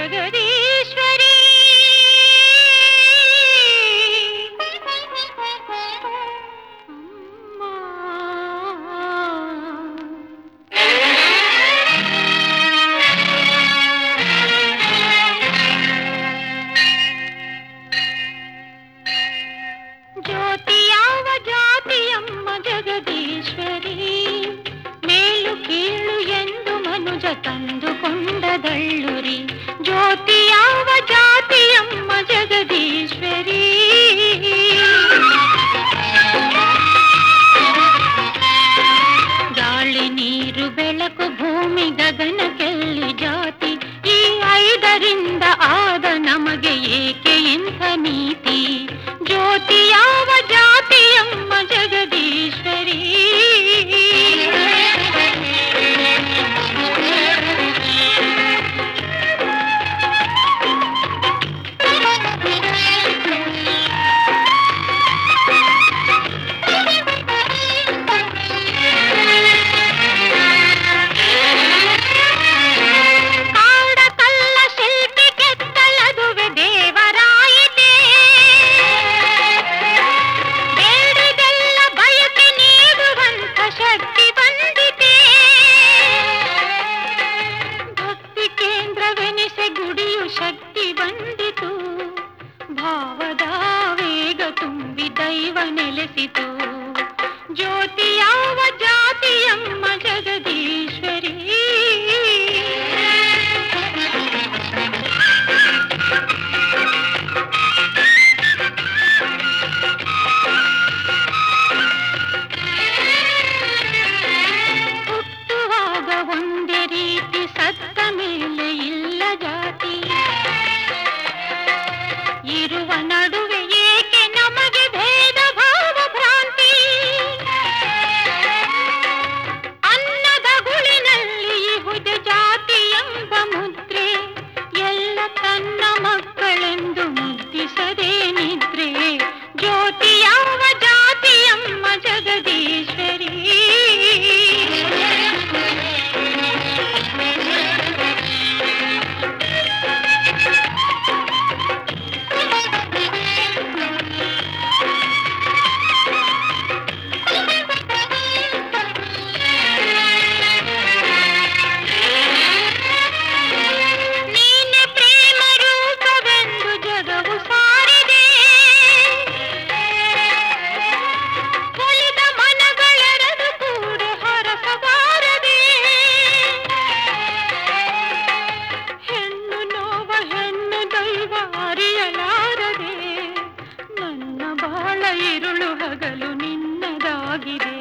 ಜಗದೀಶ್ವರಿ ಜ್ಯೋತಿ ಯಾವ ಜಾತಿಯಮ್ಮ ಜಗದೀಶ್ವರಿ ಮೇಲು ಕೀಳು ಎಂದು ಮನುಜ ತಂದುಕೊಂಡದಳ್ಳುರಿ ಜ್ಯೋತಿ ಯಾವ ಜಾತಿಯಮ್ಮ ಜಗದೀಶ್ವರಿ ಗಾಳಿ ನೀರು ಬೆಳಕು ಭೂಮಿ ಗಗನಕ್ಕೆಲ್ಲಿ ಜಾತಿ ಈ ಐದರಿಂದ ಆದ ನಮಗೆ ಏಕೆ ಇಂಥ ನೀತಿ ಜ್ಯೋತಿ ಯಾವ ಜಾತಿಯಮ್ಮ ಜಗದೀಶ್ವರಿ ಶಕ್ತಿ ಬಂದಿತು ಭಾವದ ವೇಗ ತುಂಬಿ ದೈವ ನೆಲೆಸಿತು ಜ್ಯೋತಿ ಯಾವ ಜಾತಿಯಮ್ಮ ಜಗದೀಶ್ವರಿ ಹುಟ್ಟುವಾಗ ಒಂದೇ ರೀತಿ ಸತ್ತ ಮೇಲೆ ಇಲ್ಲ ಜಾತಿ ಇರುವ ನಡುವೆ ಏಕೆ ನಮಗೆ ಭೇದ ಭಾವ ಭ್ರಾಂತಿ ಅನ್ನದ ಗುಳಿನಲ್ಲಿ ಇಹುದು ಜಾತಿ ಎಂಬ ಮುದ್ರೆ ಎಲ್ಲ ತನ್ನ ಮಕ್ಕಳೆಂದು ಮುದ್ದಿಸದೆ ನಿದ್ರೆ ಜ್ಯೋತಿ ಯಾವ ಜಾತಿಯಮ್ಮ ಜಗದೀಶ್ವರಿ ಇರುಳು ಹಗಲು ನಿನ್ನದಾಗಿದೆ